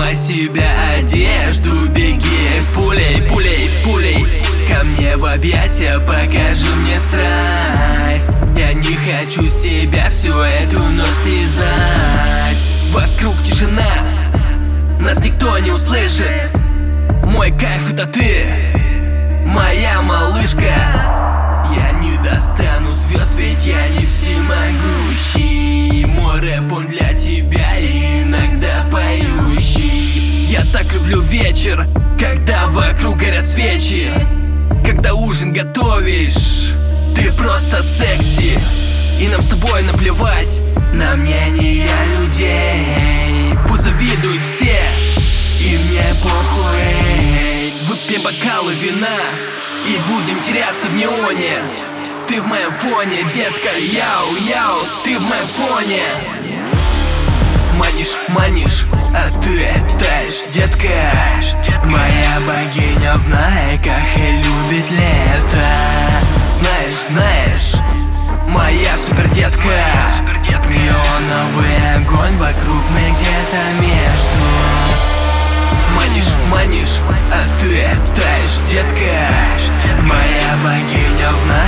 Надевай себе одежду, беги пулей, пулей, пулей ко мне в объятия, покажи мне страсть. Я не хочу с тебя всю эту ночь слезать. Вокруг тишина, нас никто не услышит. Мой кайф — это ты, моя малышка. Я не достану звезд, ведь я не всемогущий. Мой рэп, он для тебя и иногда поющий. Я так люблю вечер, когда вокруг горят свечи. Когда ужин готовишь, ты просто секси. И нам с тобой наплевать на мнение людей. Пусть завидуют все, и мне похуй. Выпьем бокалы вина и будем теряться в неоне. Ты в моем фоне, детка, яу-яу, ты в моем фоне. Манишь, манишь, а ты таешь, детка. Моя богиня в найках и любит лето. Знаешь, знаешь, моя супер детка. Неоновый огонь вокруг, мы где-то между. Манишь, манишь, а ты таешь, детка. Моя богиня в найках